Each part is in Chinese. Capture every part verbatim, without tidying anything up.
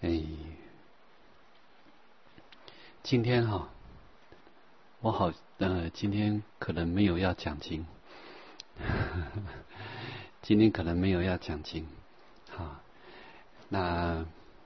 哎，今天哈，我好呃，今天可能没有要讲经，今天可能没有要讲经，好，那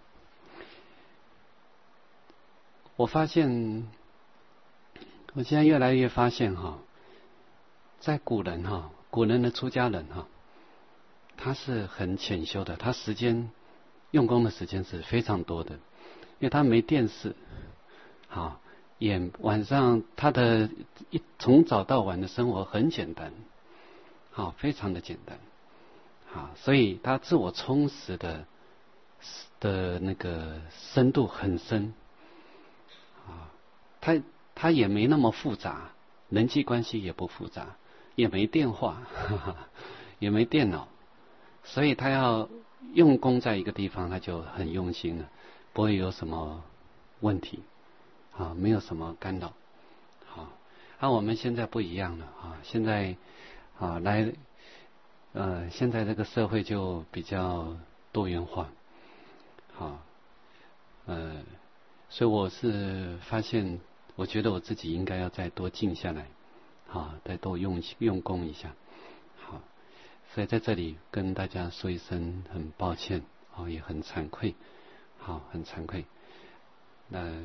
我发现，我现在越来越发现哈，在古人哈，古人的出家人哈，他是很潜修的，他时间用功的时间是非常多的，因为他没电视，好，也晚上他的一从早到晚的生活很简单，好，非常的简单，好，所以他自我充实的的那个深度很深，啊，他他也没那么复杂，人际关系也不复杂，也没电话，哈哈，也没电脑，所以他要用功在一个地方，他就很用心了，不会有什么问题，啊，没有什么干扰，好，那、啊、我们现在不一样了啊，现在啊来，呃，现在这个社会就比较多元化，好，呃，所以我是发现，我觉得我自己应该要再多静下来，好，再多用用功一下，好，所以在这里跟大家说一声很抱歉，哦，也很惭愧，好，很惭愧。那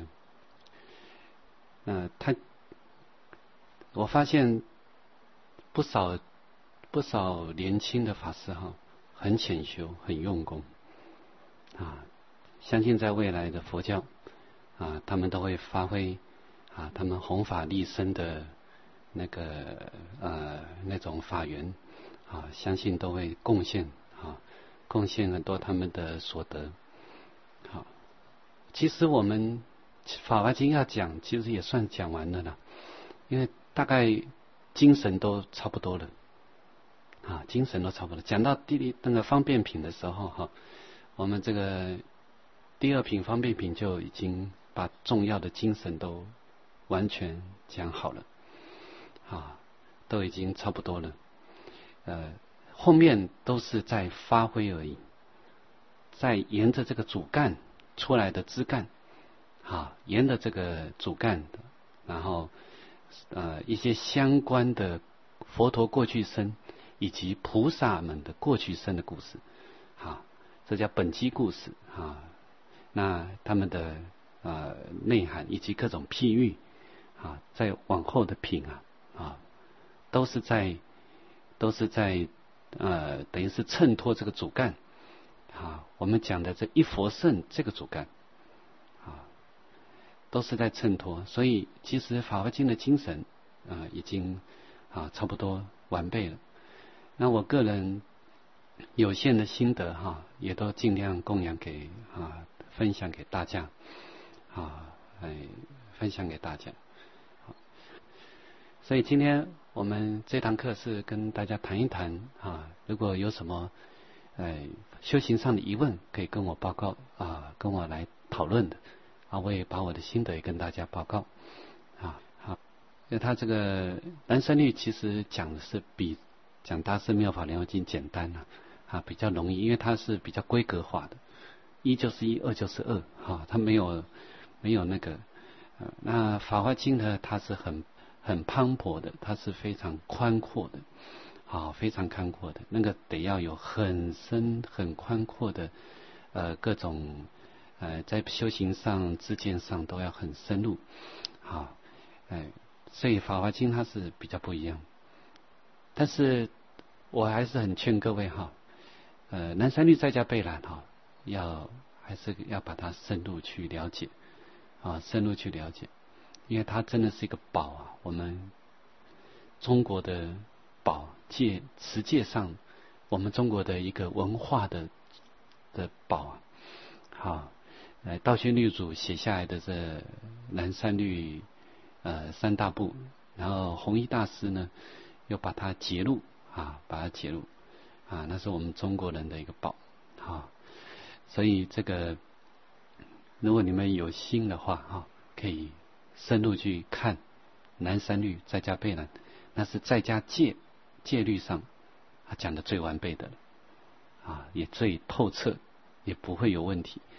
那他，我发现不少不少年轻的法师哈，很潜修，很用功，啊，相信在未来的佛教啊，他们都会发挥啊，他们弘法利生的那个呃那种法缘啊，相信都会贡献啊，贡献很多他们的所得。好，其实我们法华经要讲，其实也算讲完了啦，因为大概精神都差不多了啊，精神都差不多。讲到第那个方便品的时候哈，我们这个第二品方便品就已经把重要的精神都完全讲好了啊，都已经差不多了。呃，后面都是在发挥而已，在沿着这个主干出来的枝干啊，沿着这个主干，然后呃一些相关的佛陀过去生以及菩萨们的过去生的故事，啊，这叫本基故事啊。那他们的呃内涵以及各种譬喻啊，在往后的品啊啊，都是在都是在呃等于是衬托这个主干啊。我们讲的这一佛圣这个主干啊，都是在衬托。所以其实《法华经》的精神啊，已经啊差不多完备了。那我个人有限的心得哈、啊，也都尽量供养给啊。分享给大家，啊，哎，分享给大家。所以今天我们这堂课是跟大家谈一谈啊，如果有什么哎修行上的疑问，可以跟我报告啊，跟我来讨论的啊，我也把我的心得也跟大家报告啊。好，因为他这个南山律其实讲的是比讲《大师妙法莲华经》简单啊，啊，比较容易，因为它是比较规格化的。一就是一，二就是二，哈，它没有没有那个，呃，那《法华经》呢，它是很很磅礴的，它是非常宽阔的，啊，非常宽阔的，那个得要有很深很宽阔的，呃，各种呃在修行上、知见上都要很深入，好，哎，所以《法华经》它是比较不一样，但是我还是很劝各位哈，呃，南山律在家备览哈。要还是要把它深入去了解啊，深入去了解，因为它真的是一个宝啊，我们中国的宝界持戒上，我们中国的一个文化的的宝啊。好，呃，道宣律主写下来的这南山律呃三大部，然后弘一大师呢又把它节录啊，把它节录啊，那是我们中国人的一个宝啊。所以这个，如果你们有心的话哈，可以深入去看南山律在家备览，那是在家戒戒律上他讲的最完备的啊，也最透彻，也不会有问题。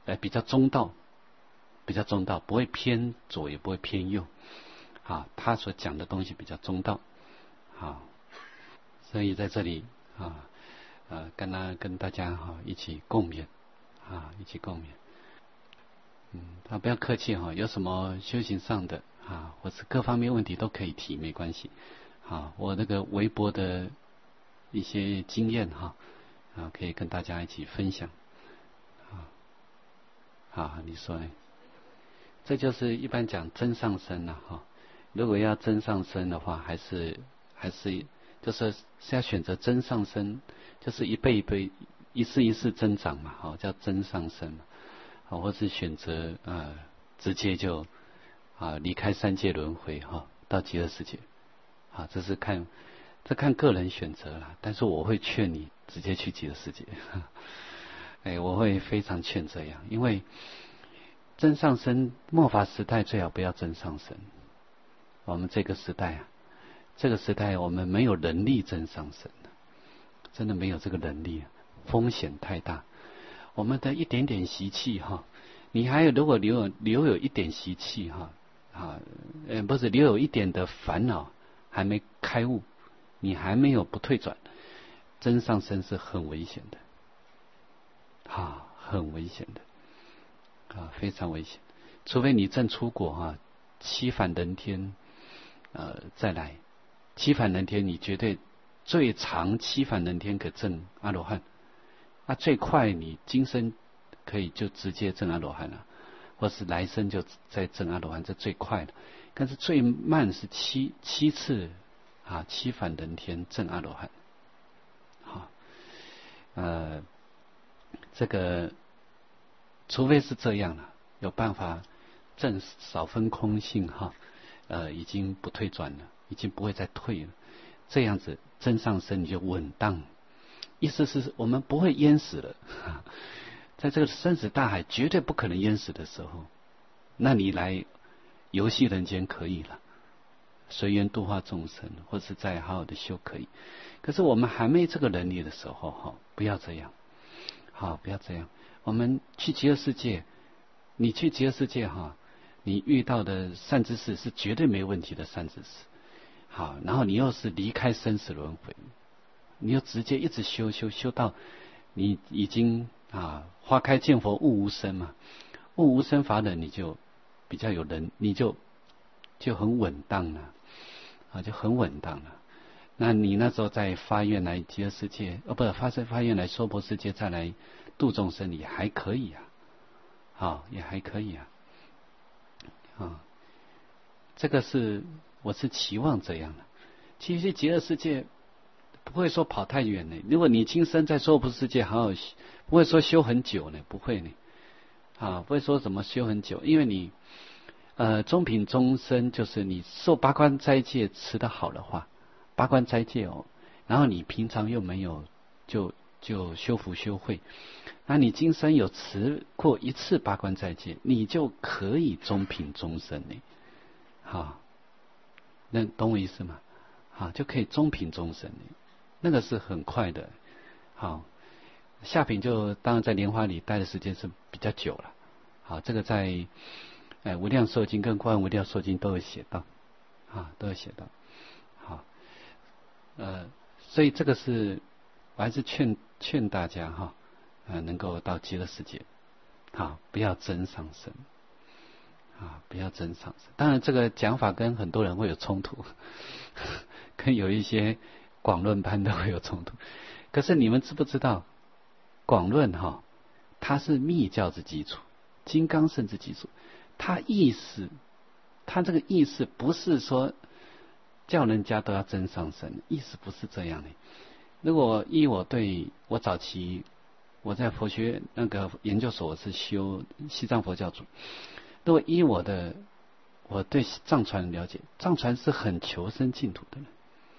呃比较中道，比较中道，不会偏左也不会偏右，啊，他所讲的东西比较中道，啊，所以在这里啊，呃，跟他跟大家哈、啊、一起共勉，啊，一起共勉。嗯，啊，不要客气哈、啊，有什么修行上的啊，或是各方面问题都可以提，没关系。啊，我那个微薄的一些经验哈、啊，啊，可以跟大家一起分享。啊，啊，你说呢？这就是一般讲真上身了、啊、哈。如果要真上身的话，还是还是就是是要选择真上身，就是一辈一辈、一世一世增长嘛，好、哦、叫真上身嘛，好、哦，或是选择呃直接就啊离开三界轮回哈、哦，到极乐世界，啊，这是看这看个人选择啦。但是我会劝你直接去极乐世界，哎，我会非常劝这样，因为真上身末法时代最好不要真上身。我们这个时代啊，这个时代我们没有能力真上身，真的没有这个能力，风险太大。我们的一点点习气哈，你还有如果留有留有一点习气哈啊，呃不是留有一点的烦恼，还没开悟，你还没有不退转，真上身是很危险的，啊，很危险的，啊，非常危险。除非你正出国哈，七返人天。呃，再来七返人天，你绝对最长七返人天可证阿罗汉，啊，最快你今生可以就直接证阿罗汉了，或是来生就再证阿罗汉，这最快的。但是最慢是七七次啊，七返人天证阿罗汉。好，呃，这个除非是这样了，有办法证少分空性哈。呃，已经不退转了，已经不会再退了。这样子真上身你就稳当，意思是我们不会淹死了。在这个生死大海绝对不可能淹死的时候，那你来游戏人间可以了，随缘度化众生，或是再好好的修可以。可是我们还没这个能力的时候，哈，不要这样，好，不要这样。我们去极乐世界，你去极乐世界哈。你遇到的善知识是绝对没问题的善知识，好，然后你又是离开生死轮回，你又直接一直修修修到你已经啊花开见佛悟无生嘛，悟无生法忍，你就比较有人，你就就很稳当了，啊，就很稳当了。那你那时候再发愿来极乐世界，哦，不是发发愿来娑婆世界，再来度众生，也还可以啊，好，也还可以啊。啊，这个是我是期望这样的。其实极乐世界不会说跑太远呢。如果你今生在娑婆世界好好，不会说修很久呢，不会呢。啊，不会说怎么修很久，因为你呃中品终身就是你受八关斋戒持得好的话，八关斋戒哦，然后你平常又没有就就修福修慧。那你今生有持过一次八关斋戒，你就可以中品终身呢，好，那懂我意思吗？好，就可以中品终身呢，那个是很快的。好，下品就当然在莲花里待的时间是比较久了。好，这个在呃无量寿经跟观无量寿经都有写到，啊，都有写到。好，呃，所以这个是我还是劝劝大家哈。呃，能够到极乐世界，好，不要真上身，啊，不要真上身。当然，这个讲法跟很多人会有冲突，跟有一些广论班都会有冲突。可是你们知不知道，广论哈，它是密教之基础，金刚乘之基础。它意思，它这个意思不是说叫人家都要真上身，意思不是这样的。如果依我对我早期。我在佛学那个研究所是修西藏佛教主，如果依我的我对藏传了解，藏传是很求生净土的，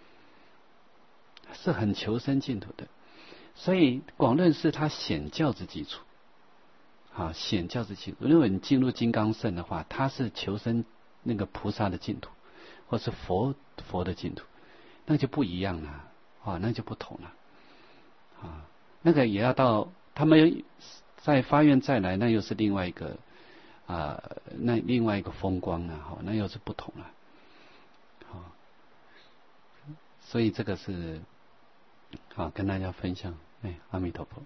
是很求生净土的，所以广论是它显教之基础，啊，显教之基础。如果你进入金刚乘的话，它是求生那个菩萨的净土，或是佛佛的净土，那就不一样了，啊，那就不同了，啊。那个也要到他们再发愿再来，那又是另外一个啊、呃，那另外一个风光啊，好，那又是不同了，好，所以这个是好跟大家分享。哎，阿弥陀佛。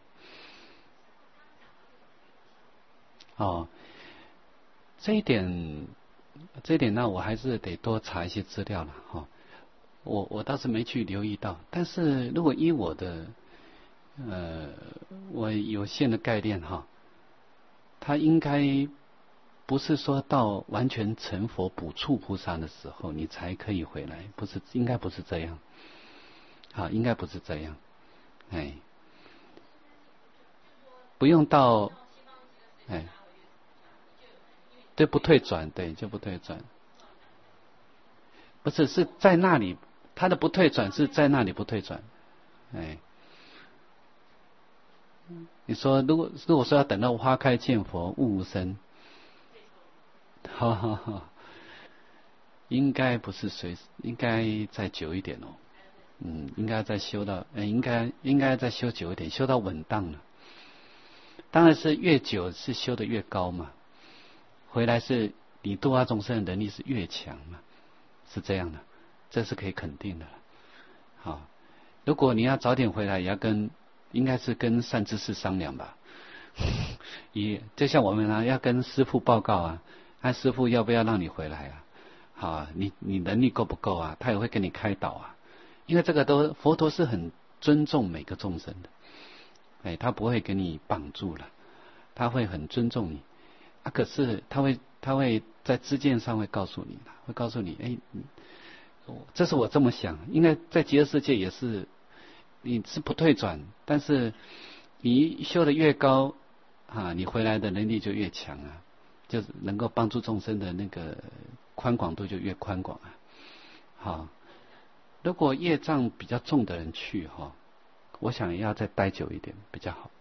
哦，这一点，这一点呢，我还是得多查一些资料了哈。我我倒是没去留意到，但是如果依我的呃我有限的概念哈，他应该不是说到完全成佛补处菩萨的时候你才可以回来，不是，应该不是这样，啊，应该不是这样，哎，不用到，哎。对，不退转，对，就不退转。不是，是在那里，他的不退转是在那里不退转。哎，你说如果如果说要等到花开见佛悟无生，哈哈哈，应该不是随，应该再久一点哦。嗯，应该再修到，呃，应该应该再修久一点，修到稳当了。当然是越久是修得越高嘛。回来是你度化众生的能力是越强嘛，是这样的，这是可以肯定的。好，如果你要早点回来，也要跟应该是跟善知识商量吧。也就像我们呢、啊，要跟师父报告啊，看师父要不要让你回来啊？好，你你能力够不够啊？他也会给你开导啊。因为这个都佛陀是很尊重每个众生的，哎，他不会给你绑住了，他会很尊重你。啊，可是他会，他会在知见上会告诉你的，会告诉你，哎，这是我这么想，应该在极乐世界也是，你是不退转，但是你修得越高啊，你回来的能力就越强啊，就是能够帮助众生的那个宽广度就越宽广啊。好，如果业障比较重的人去哈，我想要再待久一点比较好。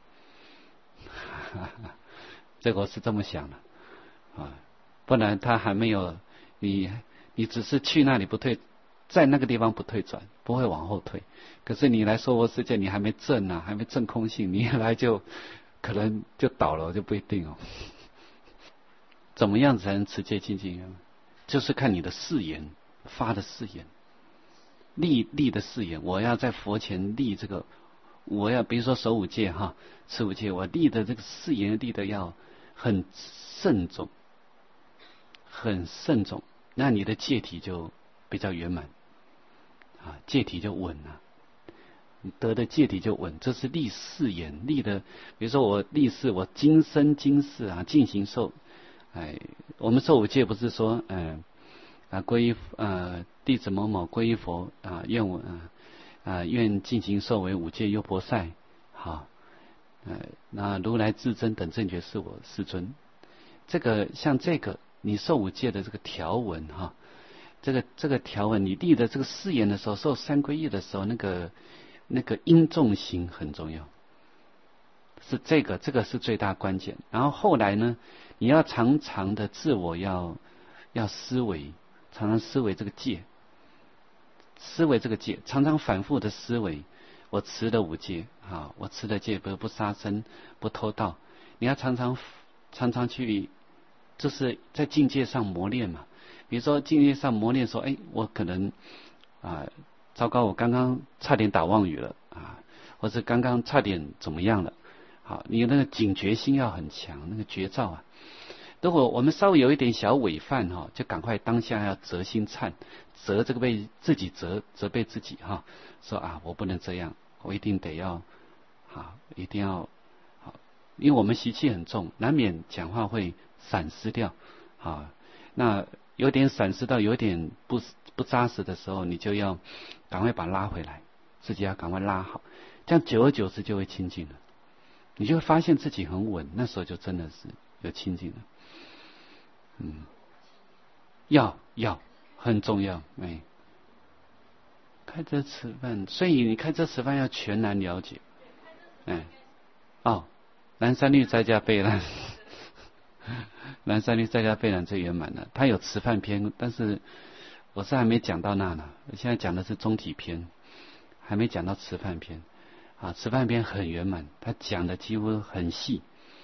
这个我是这么想的啊，不然他还没有你，你只是去那里不退，在那个地方不退转，不会往后退。可是你来娑婆世界，你还没证啊，还没证空性，你一来就可能就倒了，就不一定哦。怎么样才能持戒清净？就是看你的誓言发的誓言，立立的誓言。我要在佛前立这个，我要比如说守五戒哈，持五戒，我立的这个誓言立的要很慎重，很慎重，那你的戒体就比较圆满啊，戒体就稳了，你得的戒体就稳。这是立誓言立的，比如说我立誓，我今生今世啊进行受，哎，我们受五戒不是说嗯啊皈依呃弟子某某皈依佛啊，愿我啊啊愿进行受为五戒优婆塞，好。呃，那如来至真等正觉是我世尊。这个像这个你受五戒的这个条文哈，这个这个条文你立的这个誓言的时候，受三皈依的时候，那个那个因重行很重要，是这个这个是最大关键。然后后来呢，你要常常的自我要要思维，常常思维这个戒，思维这个戒，常常反复的思维。我持了五戒啊，我持了戒，不不杀生，不偷盗。你要常常常常去，这是在境界上磨练嘛。比如说境界上磨练说，哎，我可能啊，糟糕，我刚刚差点打妄语了啊，或者刚刚差点怎么样了。好，你那个警觉心要很强，那个觉照啊。如果我们稍微有一点小违犯哈，就赶快当下要责心忏，责这个被自己责责备自己哈，说啊我不能这样，我一定得要好，一定要好，因为我们习气很重，难免讲话会闪失掉啊。那有点闪失到有点不不扎实的时候，你就要赶快把它拉回来，自己要赶快拉好，这样久而久之就会清净了，你就会发现自己很稳，那时候就真的是有清净了。嗯，要要很重要，哎，开车吃饭，所以你开车吃饭要全然了解，哎，哦，南山律在家备览，南山律在家备览最圆满了，他有吃饭篇，但是我是还没讲到那呢，现在讲的是中体篇，还没讲到吃饭篇，啊，吃饭篇很圆满，他讲的几乎很细，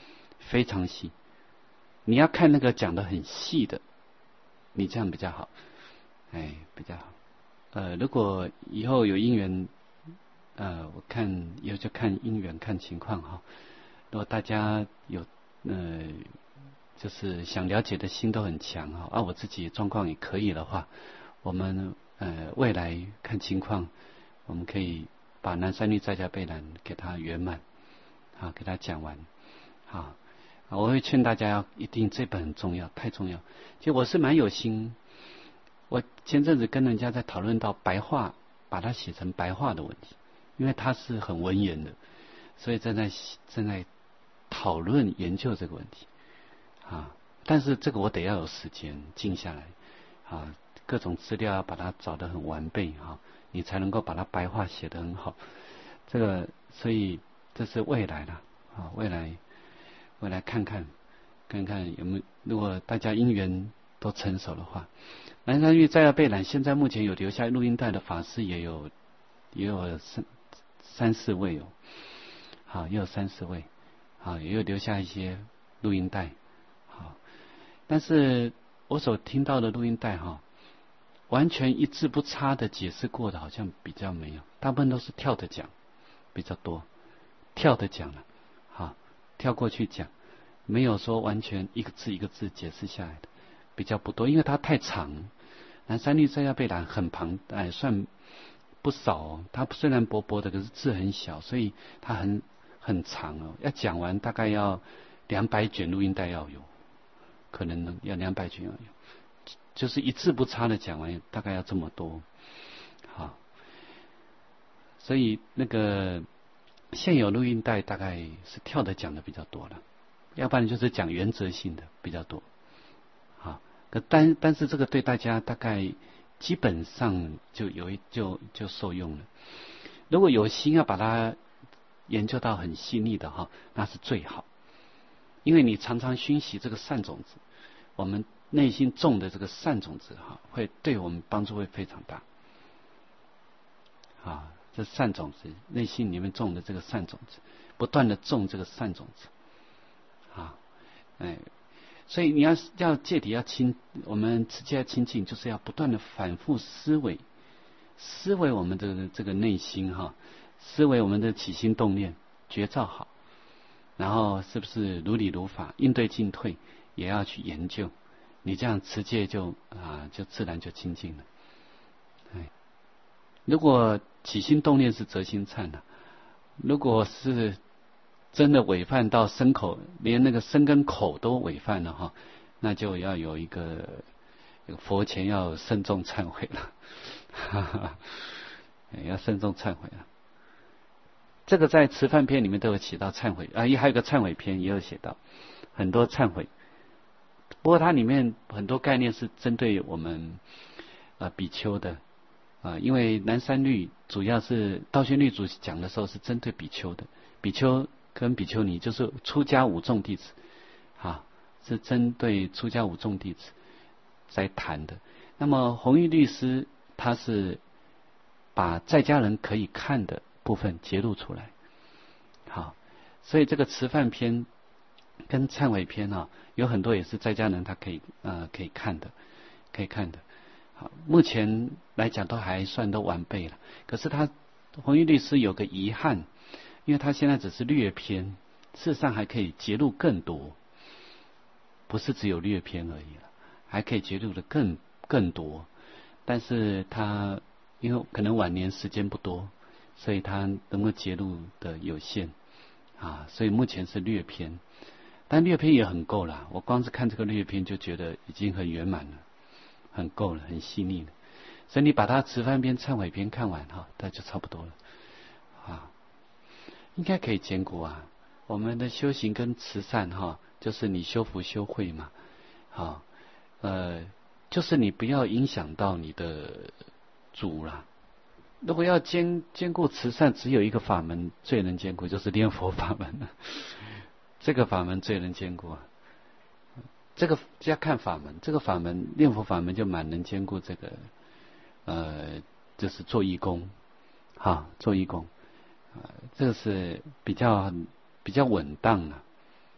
非常细。你要看那个讲的很细的，你这样比较好，哎，比较好。呃，如果以后有因缘，呃，我看以后就看因缘看情况哈。如果大家有呃，就是想了解的心都很强哈，啊，我自己状况也可以的话，我们呃未来看情况，我们可以把南三律在家备览给他圆满，啊，给他讲完，啊，我会劝大家要一定这本很重要，太重要。其实我是蛮有心，我前阵子跟人家在讨论到白话，把它写成白话的问题，因为它是很文言的，所以正在正在讨论研究这个问题，啊，但是这个我得要有时间静下来，啊，各种资料要把它找得很完备啊，你才能够把它白话写得很好。这个，所以这是未来了啊，未来未来看看看看有没有，如果大家因缘都成熟的话，南山玉在要备览，现在目前有留下录音带的法师也有也有三三四位哦，好，也有三四位，好，也有留下一些录音带，好，但是我所听到的录音带哈，完全一字不差的解释过的好像比较没有，大部分都是跳着讲比较多，跳着讲了，好，跳过去讲，没有说完全一个字一个字解释下来的比较不多，因为它太长。南山律在要备览很庞，哎，算不少哦。它虽然薄薄的，可是字很小，所以它很很长哦。要讲完大概要两百卷录音带要有，可能呢要两百卷要有，就是一字不差的讲完，大概要这么多。好，所以那个现有录音带大概是跳着讲的比较多了，要不然就是讲原则性的比较多。好，可但但是这个对大家大概基本上就有一就就受用了。如果有心要把它研究到很细腻的哈，那是最好，因为你常常熏习这个善种子，我们内心种的这个善种子哈，会对我们帮助会非常大。啊，这善种子，内心里面种的这个善种子，不断的种这个善种子，啊，哎。所以你要要戒体要清，我们持戒要清净，就是要不断的反复思维，思维我们的这个内心哈，思维我们的起心动念，觉照好，然后是不是如理如法，应对进退也要去研究，你这样持戒就啊就自然就清净了。哎，如果起心动念是择心忏的，如果是真的违犯到身口，连那个身跟口都违犯了哈，那就要有一个佛前要慎重忏悔了，哈哈，要慎重忏悔了。这个在吃饭篇里面都有写到忏悔啊，也还有个忏悔篇也有写到很多忏悔。不过它里面很多概念是针对我们呃比丘的啊，因为南山律主要是道宣律主讲的时候是针对比丘的，比丘跟比丘尼就是出家五众弟子，啊，是针对出家五众弟子在谈的。那么弘一律师他是把在家人可以看的部分揭露出来，好，所以这个吃饭篇跟忏悔篇啊，有很多也是在家人他可以呃可以看的，可以看的。好，目前来讲都还算都完备了。可是他弘一律师有个遗憾。因为他现在只是略篇，事实上还可以揭露更多，不是只有略篇而已了，还可以揭露的更更多。但是他因为可能晚年时间不多，所以他能够揭露的有限啊，所以目前是略篇，但略篇也很够了。我光是看这个略篇就觉得已经很圆满了，很够了，很细腻了。所以你把它持番篇、忏悔篇看完哈，那就差不多了啊。应该可以兼顾啊，我们的修行跟慈善哈，就是你修福修慧嘛，好，呃，就是你不要影响到你的主啦。如果要兼兼顾慈善，只有一个法门最能兼顾，就是念佛法门了。这个法门最能兼顾啊，这个要看法门，这个法门念佛法门就蛮能兼顾这个，呃，就是做义工，哈，做义工。这个是比较比较稳当的啊，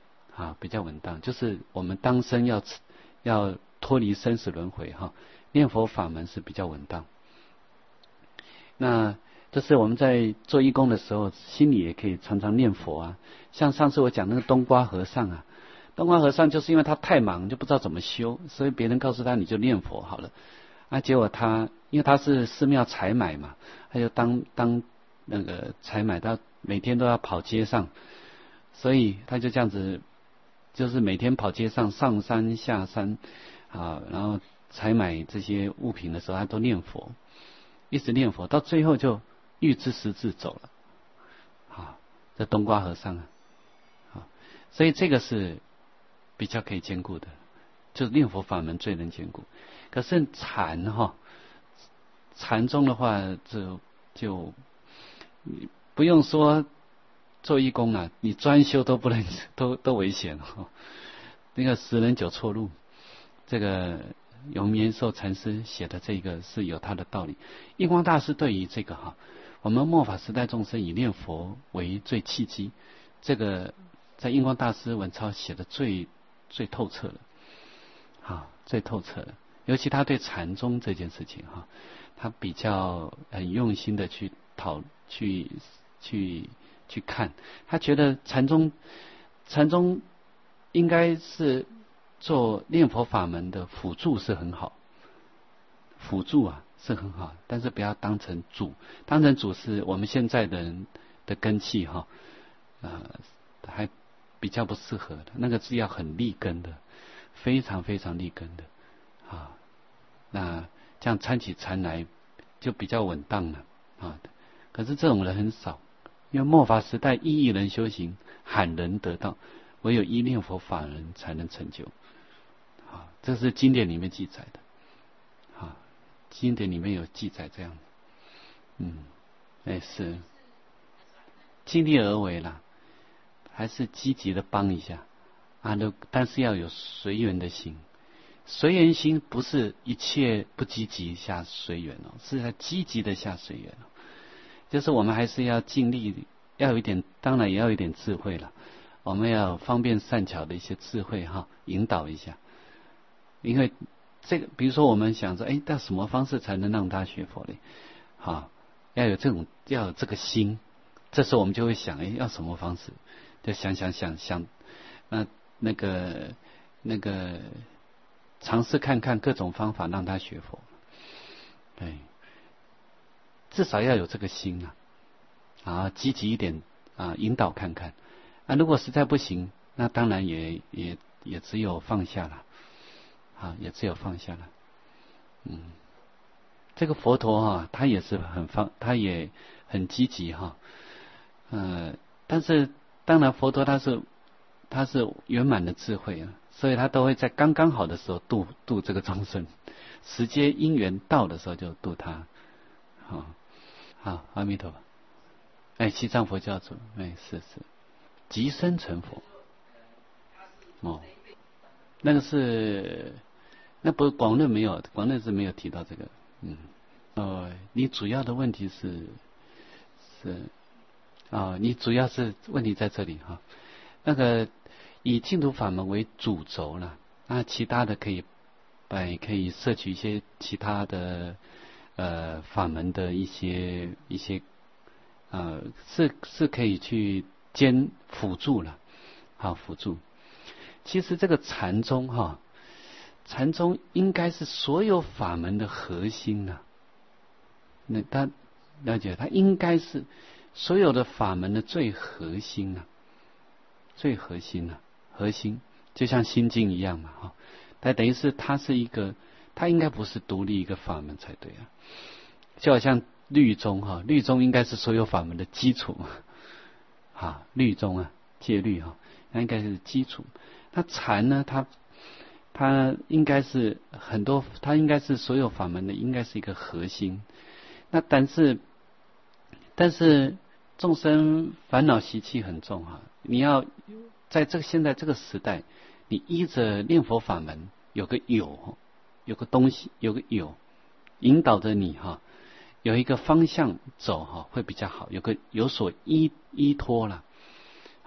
啊，比较稳当。就是我们当生要要脱离生死轮回哈，念佛法门是比较稳当。那就是我们在做义工的时候，心里也可以常常念佛啊。像上次我讲那个冬瓜和尚啊，冬瓜和尚就是因为他太忙，就不知道怎么修，所以别人告诉他你就念佛好了。啊，结果他因为他是寺庙采买嘛，他就当当那个采买，他每天都要跑街上，所以他就这样子，就是每天跑街上，上山下山啊，然后采买这些物品的时候，他都念佛，一直念佛，到最后就预知时至走了。啊，这冬瓜和尚啊，啊，所以这个是比较可以兼顾的，就是念佛法门最能兼顾。可是禅哈，禅宗的话就就不用说做义工啊，你专修都不能都都危险哈。那个十人九错路，这个永延寿禅师写的这个是有他的道理。印光大师对于这个哈，我们末法时代众生以念佛为最契机，这个在印光大师文钞写的最最透彻了，啊，最透彻了。尤其他对禅宗这件事情哈，他比较很用心的去讨去去去看，他觉得禅宗禅宗应该是做念佛法门的辅助是很好，辅助啊是很好，但是不要当成主，当成主是我们现在的人的根器哈，呃，还比较不适合的，那个是要很立根的，非常非常立根的啊。那这样参起禅来就比较稳当了啊。可是这种人很少，因为末法时代一亿人修行，罕人得道，唯有依念佛法人才能成就。啊，这是经典里面记载的。啊，经典里面有记载这样。嗯，哎是，尽力而为啦，还是积极的帮一下啊，但是要有随缘的心。随缘心不是一切不积极下随缘哦，是要积极的下随缘哦。就是我们还是要尽力，要有一点，当然也要有一点智慧了。我们要方便善巧的一些智慧哈，引导一下。因为这个，比如说我们想说，哎，那什么方式才能让他学佛呢？好，要有这种，要有这个心。这时候我们就会想，哎，要什么方式？就想想想想，那那个那个。尝试看看各种方法让他学佛，对，至少要有这个心啊，啊，积极一点啊，引导看看。啊，如果实在不行，那当然也也也只有放下了，啊，也只有放下了。嗯，这个佛陀啊，他也是很放，他也很积极哈，呃，但是当然佛陀他是他是圆满的智慧啊。所以他都会在刚刚好的时候度度这个众生，时间因缘到的时候就度他。好，好，阿弥陀佛。哎，西藏佛教主，哎，是是，即生成佛。哦，那个是，那不是广论没有，广论是没有提到这个。嗯，哦，你主要的问题是是啊、哦，你主要是问题在这里哈，那个。以净土法门为主轴了，那其他的可以，哎，可以摄取一些其他的呃法门的一些一些呃是是可以去兼辅助了，好辅助。其实这个禅宗哈，禅宗应该是所有法门的核心呢、啊。那他了解，它应该是所有的法门的最核心啊，最核心啊。核心就像心经一样嘛，哈，但等于是它是一个，它应该不是独立一个法门才对啊。就好像律宗哈，律宗应该是所有法门的基础嘛，啊，律宗啊，戒律哈，那应该是基础。那禅呢，它它应该是很多，它应该是所有法门的，应该是一个核心。那但是但是众生烦恼习气很重哈，你要。在这个现在这个时代，你依着念佛法门，有个有，有个东西，有个有，引导着你哈，有一个方向走哈，会比较好，有个有所依依托了，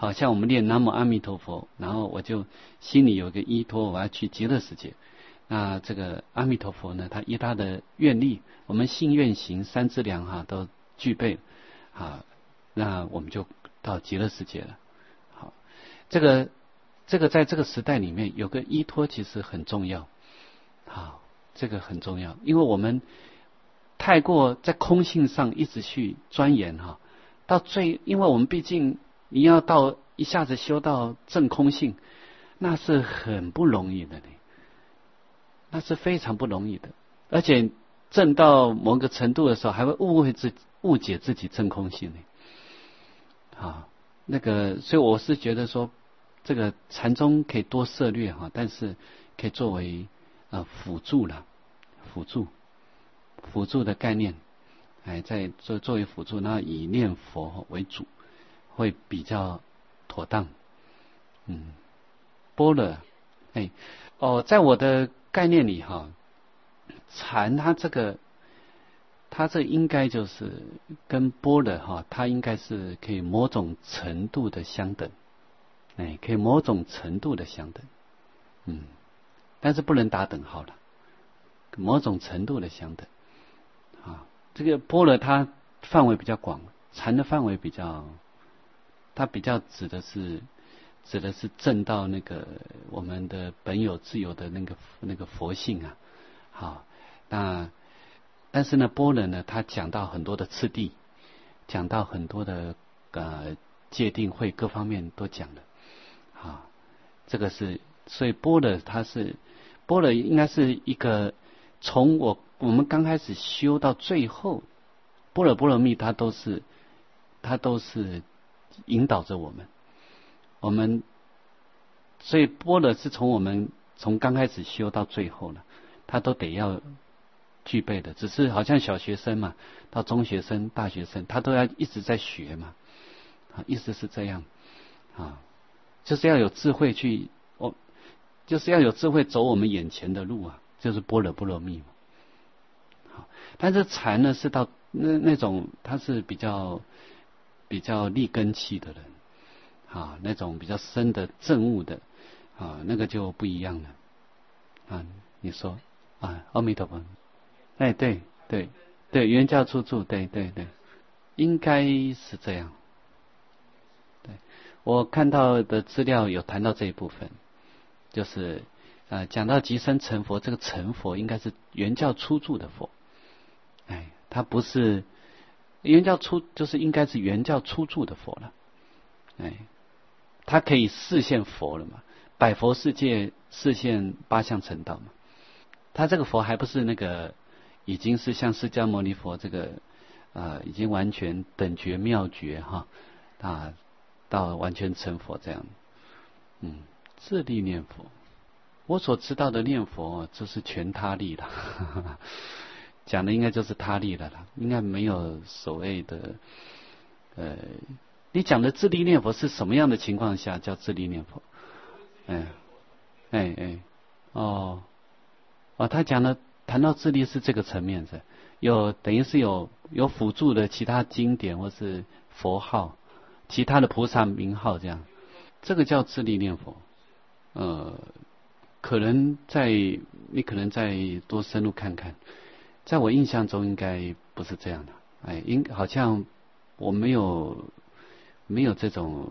好像我们念南无阿弥陀佛，然后我就心里有个依托，我要去极乐世界。那这个阿弥陀佛呢，他依他的愿力，我们信愿行三资粮哈都具备啊，那我们就到极乐世界了。好，这个这个在这个时代里面有个依托其实很重要。好，这个很重要，因为我们太过在空性上一直去钻研哈，到最，因为我们毕竟你要到一下子修到正空性，那是很不容易的呢，那是非常不容易的，而且正到某个程度的时候，还会误会自误解自己正空性呢。啊，那个，所以我是觉得说，这个禅宗可以多涉略哈，但是可以作为呃辅助了，辅助辅助的概念，哎，在作作为辅助，那以念佛为主，会比较妥当。嗯，般若，哎，哦，在我的概念里哈，禅它这个，它这应该就是跟般若哈，它应该是可以某种程度的相等，哎，可以某种程度的相等，嗯，但是不能打等号了，某种程度的相等。啊，这个般若它范围比较广，禅的范围比较，它比较指的是指的是证到那个我们的本有自有的那个那个佛性啊。好，那但是呢，般若呢，它讲到很多的次第，讲到很多的呃界定会各方面都讲了。啊，这个是，所以般若它是般若应该是一个从我。我们刚开始修到最后，般若波罗蜜它都是它都是引导着我们，我们所以般若是从我们从刚开始修到最后了，它都得要具备的。只是好像小学生嘛，到中学生、大学生，他都要一直在学嘛，啊，意思是这样啊，就是要有智慧去，哦，就是要有智慧走我们眼前的路啊，就是般若波罗蜜嘛。但是禅呢，是到那那种他是比较比较立根器的人啊，那种比较深的证悟的啊，那个就不一样了啊。你说啊，阿弥陀佛，哎，对对对，原教出处，对对对，应该是这样。对，我看到的资料有谈到这一部分，就是呃讲到即生成佛，这个成佛应该是原教出处的佛。哎，他不是原教出，就是应该是原教出处的佛了。哎，他可以示现佛了嘛？百佛世界示现八相成道嘛？他这个佛还不是那个，已经是像释迦牟尼佛这个呃，已经完全等觉妙觉哈啊，到完全成佛这样。嗯，自力念佛，我所知道的念佛就是全他力了。讲的应该就是他力了啦，应该没有所谓的呃，你讲的自力念佛是什么样的情况下叫自力念佛？哎哎哎，哦哦，他讲的谈到自力是这个层面的，有等于是有有辅助的其他经典或是佛号，其他的菩萨名号这样，这个叫自力念佛。呃，可能在你可能再多深入看看。在我印象中应该不是这样的，哎，应好像我没有没有这种，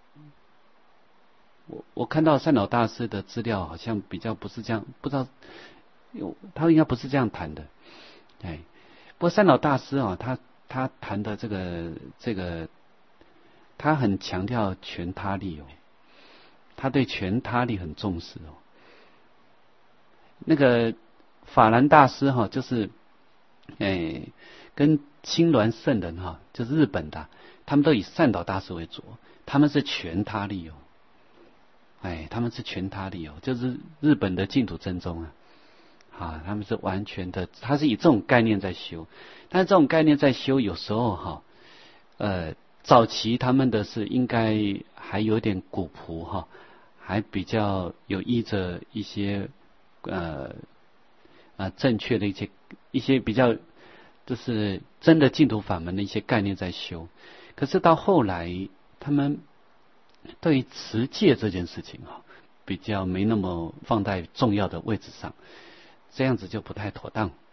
我我看到善导大师的资料好像比较不是这样，不知道，他应该不是这样谈的，哎，不过善导大师啊，他他谈的这个这个，他很强调全他力哦，他对全他力很重视哦，那个法兰大师哈，就是。哎，跟青鸾圣人哈，就是日本的，他们都以善导大师为主，他们是全他力哦，哎，他们是全他力哦，就是日本的净土真宗啊，啊，他们是完全的，他是以这种概念在修，但是这种概念在修，有时候哈，呃，早期他们的是应该还有点古朴哈，还比较有依着一些呃啊正确的一些。一些比较就是真的净土法门的一些概念在修，可是到后来他们对于持戒这件事情啊，比较没那么放在重要的位置上，这样子就不太妥当。